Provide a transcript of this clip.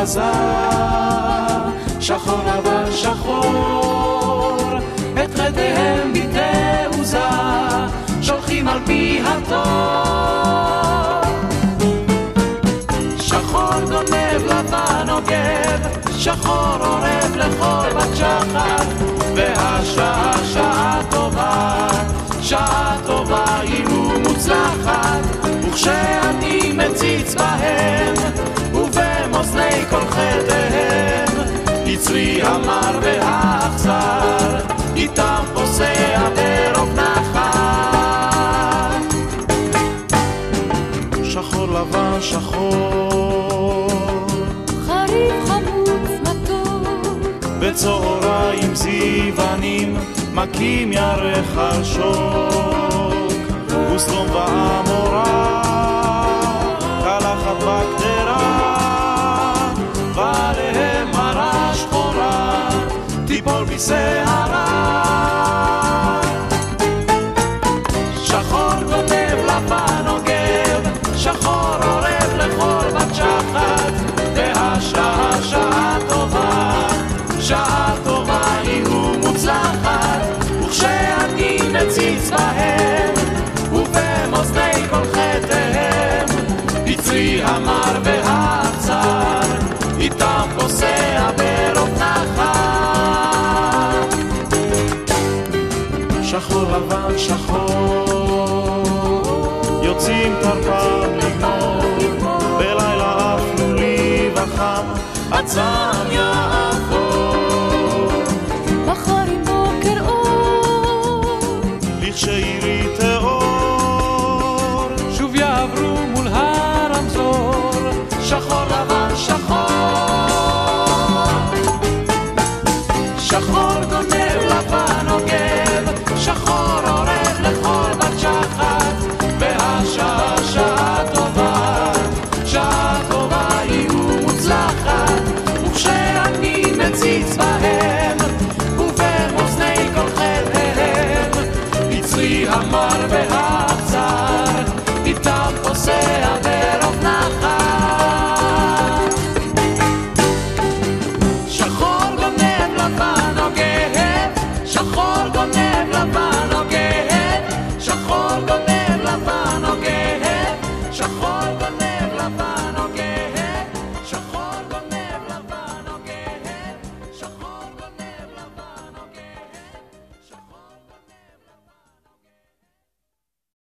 הזר, שחור לבן שחור, את חדיהם בתעוזה, שולחים על פי התור. שחור גונב לבן עוגב, שחור עורב לכל בת שחר, והשעה שעה טובה, שעה טובה היא ומוצלחת, וכשאני מציץ בהם ובמאזני כל חדיהם, יצרי המר והאכזר איתם פוסע ברוב נחת. שחור לבן שחור, חריף חמוץ מתוק, בצהריים זיוונים מכים ירך על שוק, וסדום ועמורה קלחת בקדרה, ועליהם מרה שחורה תיפול בשערה. שחור גונב לבן עוגב, שחור עורב לכל בת שחת, והשעה שעה טובה, שעה טובה היא ומוצלחת, וכשאני מציץ בהם ובמאזני כל חדיהם, יצרי המר והאכזר איתם פוסע ברוב נחת. שחור לבן שחור, יוצאים תרפם לגנוב, בלילה אפלולי וחם עצם יעבור, מחר עם בוקר אור, לכשעירי תאור, שוב יעברו מול הרמזור. שחור לבן שחור, שחור גונב לבן עוגב, שחור עורב לכל בת שחת, והשעה שעה טובה, שעה טובה היא ומוצלחת, וכשאני מציץ בהם ובמאזני כל חדיהם, יצרי המר והאכזר איתם פוסע